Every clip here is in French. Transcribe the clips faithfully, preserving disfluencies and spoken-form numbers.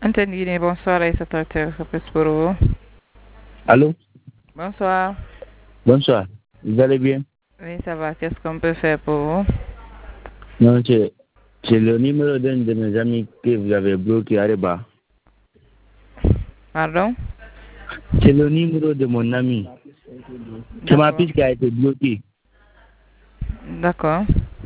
Anthony, bonsoir, Aïssa Tracteur, ça passe pour vous. Allô? Bonsoir. Bonsoir. Vous allez bien? Oui, ça va. Qu'est-ce qu'on peut faire pour vous? Non, c'est, c'est le numéro d'un de mes amis que vous avez bloqué à Reba. Pardon? C'est le numéro de mon ami. C'est ma piste qui a été bloquée. D'accord.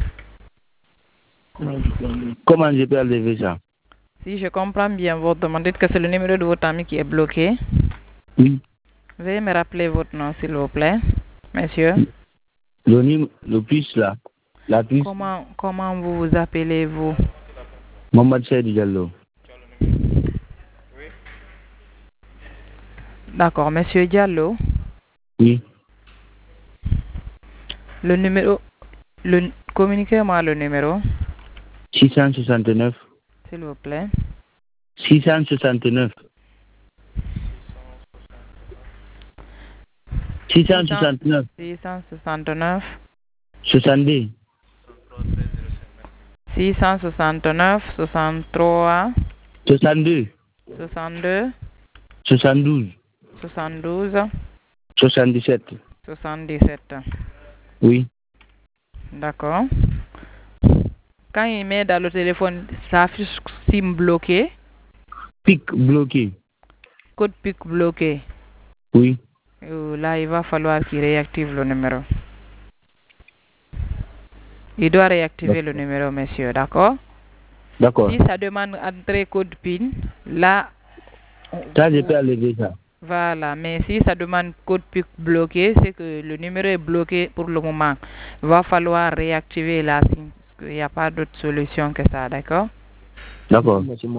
Comment je peux enlever ça? Si je comprends bien votre demande, dites que c'est le numéro de votre ami qui est bloqué. Oui. Veuillez me rappeler votre nom, s'il vous plaît, monsieur. Le numéro, le plus là. La piste. Comment, comment vous vous appelez-vous? Mohamed Saïd Diallo. D'accord, monsieur Diallo. Oui. Le numéro, le, communiquez-moi le numéro, six cent soixante-neuf. s'il vous plaît. six cent soixante-neuf. six cent soixante-neuf. six cent soixante-neuf. soixante-deux. six cent soixante-neuf, soixante-trois. soixante-deux. soixante-deux. soixante-douze. soixante-douze. soixante-dix-sept. soixante-dix-sept. Oui. D'accord. Quand il met dans le téléphone, ça affiche SIM bloqué. Pic bloqué. Code pic bloqué. Oui. Euh, Là, il va falloir qu'il réactive le numéro. Il doit réactiver le numéro, monsieur, d'accord? D'accord. Si ça demande entrée code PIN, là... Ça, je peux enlever ça. Voilà, mais si ça demande code pic bloqué, c'est que le numéro est bloqué pour le moment. Il va falloir réactiver la SIM, parce qu'il n'y a pas d'autre solution que ça, d'accord? D'accord.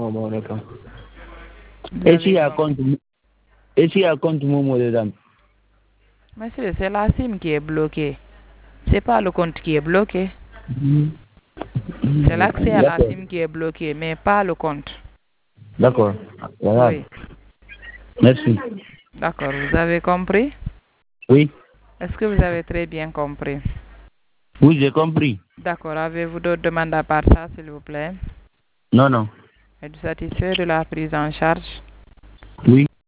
Et s'il y a compte, et s'il y a compte Momo dedans? Monsieur, c'est la SIM qui est bloquée. C'est pas le compte qui est bloqué. C'est l'accès à la SIM qui est bloqué, mais pas le compte. D'accord. Voilà. Oui. Merci. D'accord, vous avez compris? Oui. Est-ce que vous avez très bien compris? Oui, j'ai compris. D'accord, avez-vous d'autres demandes à part ça, s'il vous plaît? Non, non. Êtes-vous satisfait de la prise en charge? Oui.